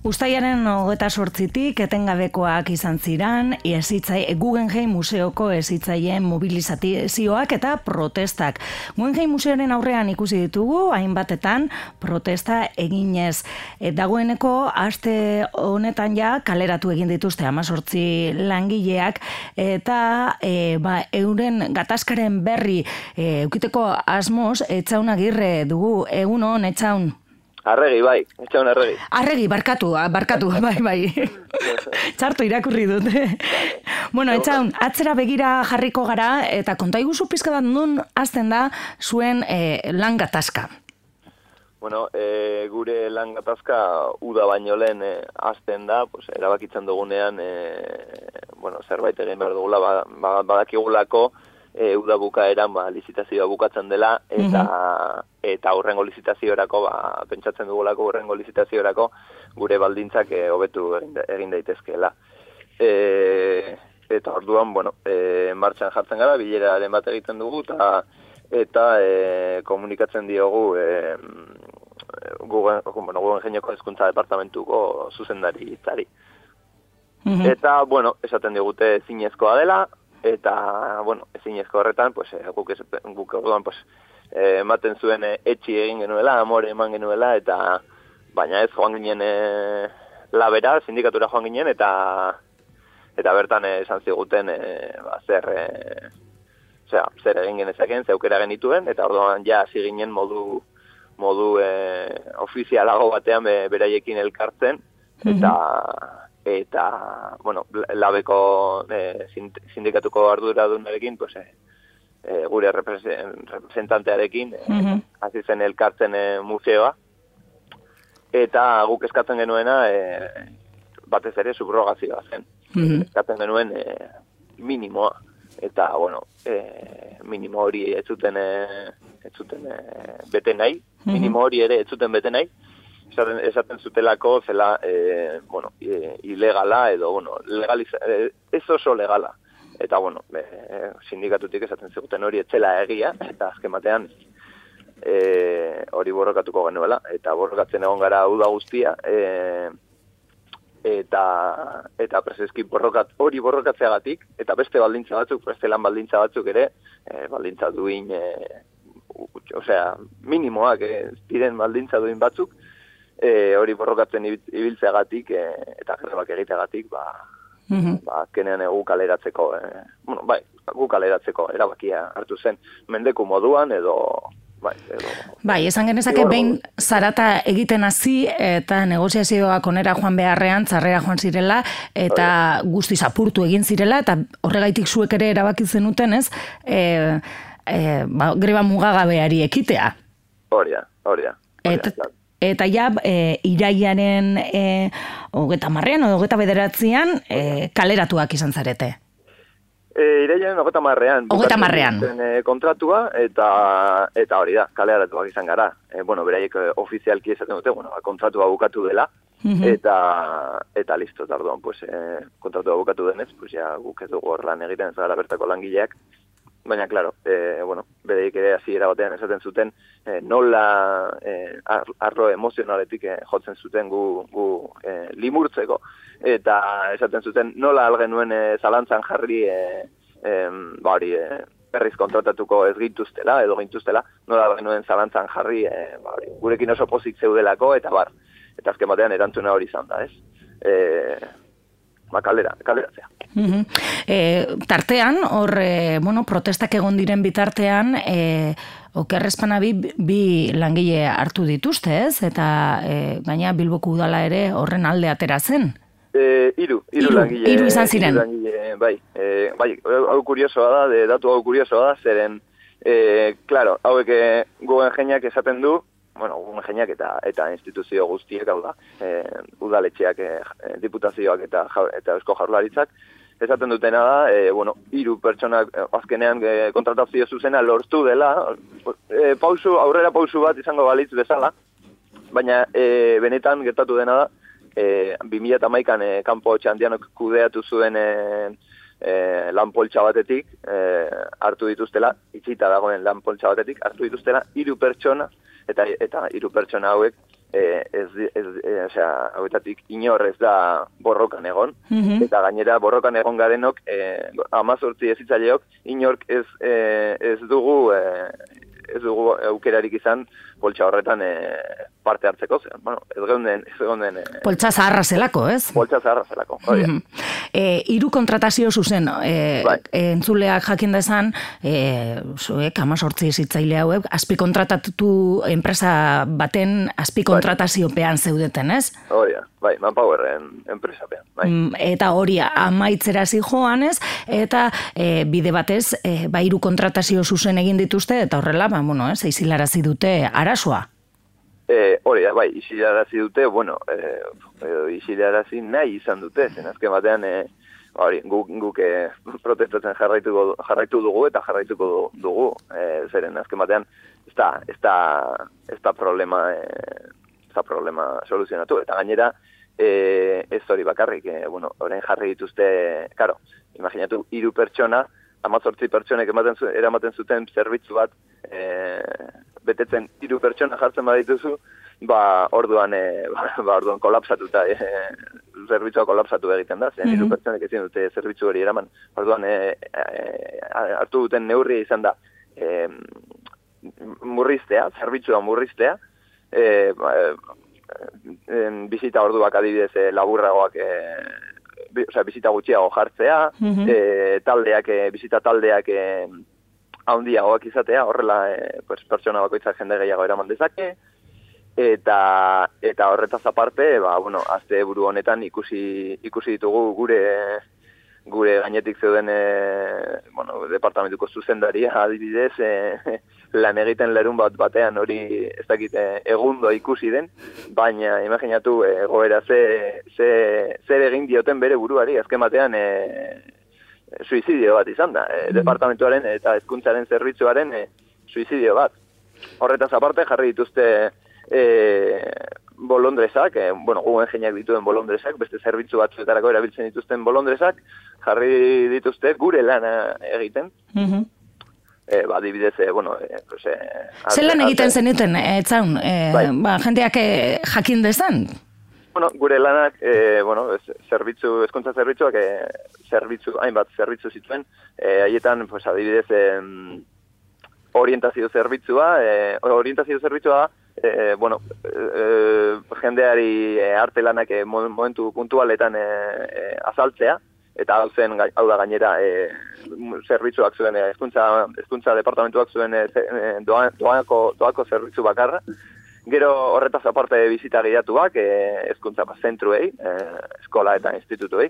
Uztailaren 28tik etengabekoak izan ziren, Guggenheim Museoko hezitzaileen mobilizazioak eta protestak. Guggenheim Museoaren aurrean ikusi ditugu, hainbatetan protesta eginez. Dagoeneko aste honetan ja kaleratu egin dituzte 18 langileak eta euren gatazkaren berri eukiteko asmoz Etxaun Agirre dugu. Egunon, Etxaun. Arregi, bai, Etxaun Arregi. Arregi, barkatu, bai. Txarto irakurri dut. Bueno, Etxaun, atzera begira jarriko gara, eta konta iguzu pizka bat nun hasten da zuen lan gatazka. Bueno, gure lan gatazka uda baino lehen hasten da, erabakitzen dugunean, zerbait egin behar dugula, badakigulako, uda bukaeran lizitazioa bukatzen dela eta horrengo lizitaziorako pentsatzen dugulako horrengo lizitaziorako gure baldintzak hobetu egin daitezkeela. Eta orduan, martxan jartzen gara, bileraren bat egiten dugu eta komunikatzen diogu Guggenheimeko hezkuntza departamentuko zuzendaritzari. Eta, esaten digute ezinezkoa dela, eta, ezinezko horretan, guk orduan, ematen zuen etxi egin genuela, amore eman genuela, eta baina ez joan ginen labera, sindikatura joan ginen, eta bertan esan ziguten zer egin genezakeen, ze aukera genituen, eta orduan ja hasi ginen modu ofizialago batean beraiekin elkartzen, eta labeko sindikatuko arduradunarekin, gure representantearekin, hasi zen elkartzen museoa, eta guk eskatzen genuena, batez ere, subrogazioa zen. Eskatzen genuen minimoa, eta, minimo hori ez zuten bete nahi, minimo hori ere ez zuten bete nahi, esaten zutelako zela, ilegala edo, ez oso legala. Eta, sindikatutik esaten ziguten hori etzela egia, eta azken batean hori borrokatuko genuela, eta borrokatzen egon gara uda guztia, eta preseski hori borrokatzeagatik, eta beste baldintza batzuk, beste lan baldintza batzuk ere, baldintza duin, minimoak diren baldintza duin batzuk, hori borrokatzen ibiltzeagatik eta grebak egiteagatik, azkenean gu kaleratzeko, gu kaleratzeko erabakia hartu zen mendeku moduan edo... esan genezake behin zarata egiten hasi eta negoziazioak onera joan beharrean, txarrera joan zirela, eta guztiz apurtu egin zirela, eta horregaitik zuek ere erabaki zenuten, ez? Greba mugagabeari ekitea. Hori da. Eta ja, iraiaren 30 edo 29 kaleratuak izan zarete. Iraiaren 30 kontratua, eta hori da, kaleratuak izan gara. Beraiek ofizialki esaten dute, kontratua bukatu dela, eta listo, tarduan, kontratua bukatu denez, guk ez dugu hor lan egiten ez gara bertako langileak. Baina, klaro, bereik ere hasiera batean esaten zuten nola arlo emozionaletik jotzen zuten gu limurtzeko. Eta esaten zuten nola algenuen zalantzan jarri berriz kontratatuko ez gintuztela, edo gintuztela, nola algenuen zalantzan jarri gurekin oso pozik zeudelako, eta azken batean erantzuna hori izan da, ez? Kaleratzea. Tartean, hor, protestak egon diren bitartean, okerrezpana bi langile hartu dituzte, ez? Eta gaina Bilboko udala ere horren alde atera zen. Hiru langile. Hiru izan ziren. Bai, hau kuriosoa da, datu hau kuriosoa da, zeren, klaro, hauek Guggenheimak esaten du, Guggenheimak eta instituzio guztiek, hau da, udaletxeak, diputazioak eta Eusko Jaurlaritzak, esaten dutena da, hiru pertsonak azkenean kontratazio zuzena lortu dela, aurrera pausu bat izango balitz bezala, baina benetan gertatu dena da, 2011an kanpo txandianok kudeatu zuen lanpoltsa batetik, hartu dituztela, itxita dagoen lanpoltsa batetik, hartu dituztela hiru pertsona, eta hiru pertsona hauek hauetatik inor ez da borrokan egon, eta gainera borrokan egon garenok, 18 hezitzaileok, inork ez dugu aukerarik izan poltsa horretan parte hartzeko, ez geunden... Poltsa zaharra zelako, ez? Poltsa zaharra zelako, hori. Hiru kontratazio zuzen, entzuleak jakin dezan, zuek, 18 hezitzaile hauek, azpikontratatu enpresa baten azpikontrataziopean zeudeten, ez? Hori, bai, Manpowerren enpresapean, bai. Eta hori amaitzera zijoan, ez? Eta bide batez, hiru kontratazio zuzen egin dituzte, eta horrela, izilarazi dute arazoa. Hori, bai, izilarazi dute, izilarazi nahi izan dute, zen azken batean, guk protestatzen jarraitu dugu eta jarraituko dugu, zeren azken batean, ez da problema soluzionatu, eta gainera, ez hori bakarrik, orain jarri dituzte, karo, imaginatu, 3 pertsona, 18 pertsonek eramaten zuten zerbitzu bat, betetzen 3 pertsona jartzen badituzu, orduan kolapsatuta, zerbitzua kolapsatu egiten da, zen 3 pertsonek ezin dute zerbitzu hori eraman, orduan hartu duten neurria izan da murriztea, zerbitzua murriztea, bizita orduak adibidez laburragoak, bizita gutxiago jartzea, bizita taldeak handiagoak izatea, horrela pertsona bakoitzak jende gehiago eraman dezake, eta horretaz aparte, asteburu honetan ikusi ditugu gure gainetik zeuden departamentuko zuzendaria adibidez, lan egiten lerun batean hori ez dakit egundo ikusi den, baina imaginatu egoera zer egin dioten bere buruari, azken batean suizidio bat izan da, departamentuaren eta hezkuntzaren zerbitzuaren suizidio bat. Horretaz aparte jarri dituzte bolondresak, Guggenheimek dituen bolondresak, beste zerbitzu batzuetarako erabiltzen dituzten bolondresak, jarri dituzte gure lana egiten. Adibidez, Zelan egiten zenuten, etzaun, jendeak jakin dezan? Gure lanak, hezkuntza zerbitzuak, hainbat zerbitzu zituen, haietan, adibidez, orientazio zerbitzua jendeari arte lanak momentu puntualetan azaltzea, eta hau da gainera zerbitzuak zuen, hezkuntza departamentuak zuen doako zerbitzu bakarra. Gero horretaz aparte bizita gidatuak, hezkuntza zentruei, eskola eta institutuei.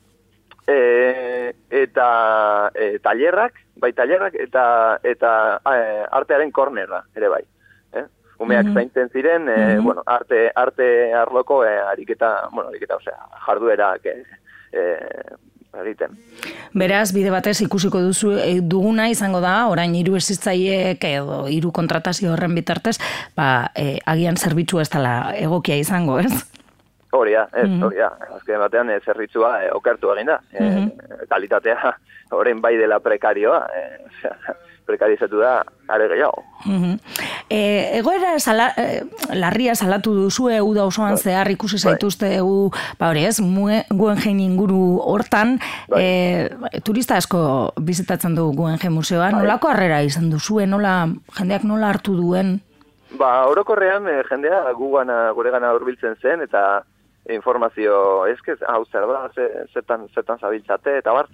Eta tailerrak eta artearen kornerra ere bai. Umeak zaintzen ziren, arte arloko ariketa, jarduerak egiten. Beraz, bide batez ikusiko duguna izango da, orain 3 hezitzaileek edo 3 kontratazio horren bitartez, agian zerbitzu ez dela egokia izango, ez? Hori da. Azken batean zerbitzua okertu egin da. Kalitatea orain bai dela prekarioa, prekarizatu da are gehiago. Egoera larria salatu duzue uda osoan zehar ikusi zaituzte Guggenheim inguru hortan, turista asko bizitatzen du Guggenheim museoa, nolako harrera izan duzue, jendeak nola hartu duen? Orokorrean jendea guregana hurbiltzen zen, eta informazio eskez, hau zer da, zertan zabiltzate, eta bar,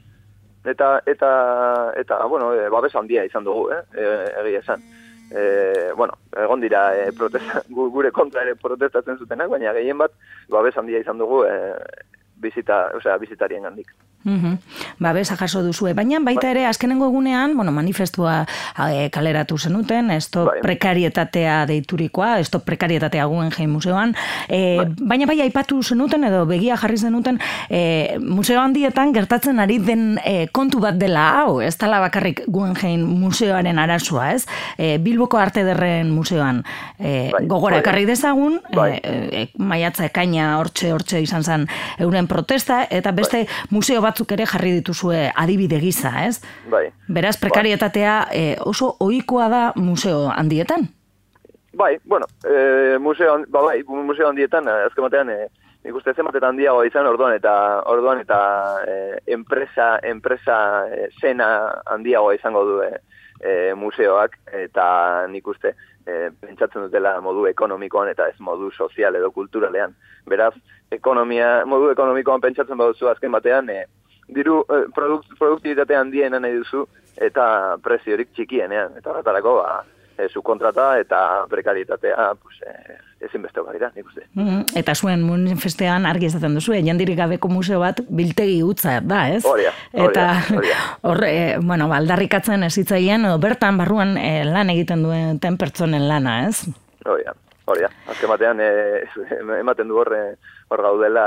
eta babes handia izan dugu, egia esan. Egon dira gure kontra ere protestatzen zutenak, baina gehien bat babes handia izan dugu bizitarien gandik. Babesa jaso duzue, baina baita ere azkenengo egunean, manifestua kaleratu zenuten, esto prekarietatea deiturikoa, esto prekarietatea Guggenheim museoan, baina bai aipatu zenuten edo begia jarri zenuten museo handietan gertatzen ari den kontu bat dela hau, ez dela bakarrik Guggenheim museoaren arazoa, ez? Bilboko Arte Ederren museoan gogora ekarri dezagun, maiatza ekaina hortxe izan zen euren protesta, eta beste museo batzuk ere jarri dituzue adibide gisa, ez? Beraz, prekarietatea oso ohikoa da museo handietan? Bai, bueno, museo handietan, azken batean, nik uste zenbatetan handiago izan orduan eta enpresa zena handiago izango du museoak, eta nik uste pentsatzen dutela modu ekonomikoan eta ez modu sozial edo kulturalean. Beraz, modu ekonomikoan pentsatzen baduzu azken batean, diru produktibitatea handienan nahi duzu eta preziorik txikienean, eta horretarako subkontrata eta prekarietatea ezinbesteko dira, nik uste. Eta zuen manifestean argi esaten duzu, jendirik gabeko museo bat biltegi hutsa da, ez? Horia. Eta bueno, aldarrikatzen ez hitzaien, bertan barruan lan egiten duten pertsonen lana, ez? Horia. Azken batean, ematen du hor gaudela,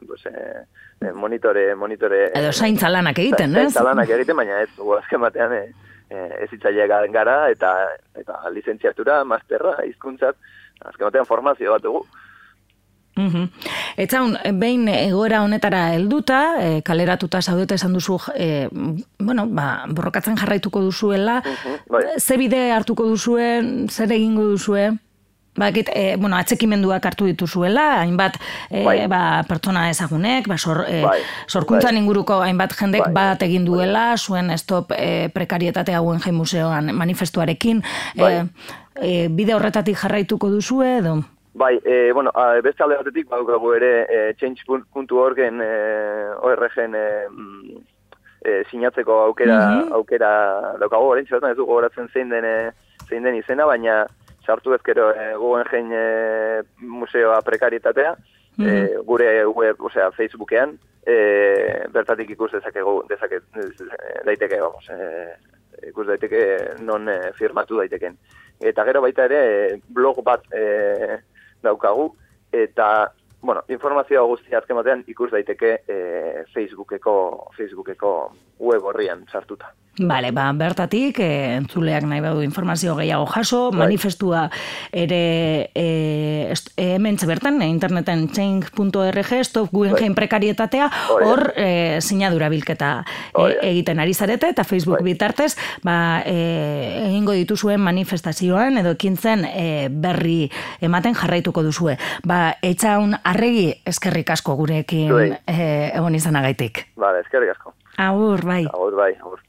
monitore... Edo zaintza lanak egiten, ez? Zaintza lanak egiten, baina ez, azken batean, ez hitzaile gara, eta lizentziatura, masterra, hizkuntzat, azken batean formazio bat dugu. Etzaun, behin egoera honetara helduta, kaleratuta zaudete esan duzu, borrokatzen jarraituko duzuela, ze bide hartuko duzuen, zer egingo duzue? Atxekimenduak hartu dituzuela, hainbat pertsona ezagunek, sorkuntzan inguruko hainbat jendek bat egin duela, zuen stop prekarietatea Guggenheim Museoan manifestuarekin, bide horretatik jarraituko duzue edo? Bai, beste alde batetik badukagu ere change.org-en ORG-en sinatzeko aukera daukagu, orain txertan ez du gogoratzen zein den izena, baina sartu ezkero Guggenheim museoa prekarietatea, gure web, Facebookean, bertatik ikus daiteke, ikus daiteke non firmatu daiteken. Eta gero baita ere blog bat daukagu, eta informazioa guztia azken batean ikus daiteke Facebookeko web horrian sartuta. Bale, bertatik, entzuleak nahi badu informazio gehiago jaso, manifestua ere hemen bertan, interneten change.org, stop Guggenheim prekarietatea, hor sinadura bilketa egiten ari zarete, eta Facebook bitartez, egingo dituzuen manifestazioan, edo ekintzen berri ematen jarraituko duzue. Etxaun Arregi, eskerrik asko gurekin egon izanagaitik. Bale, eskerrik asko. Agur, bai. Agur, bai, agur.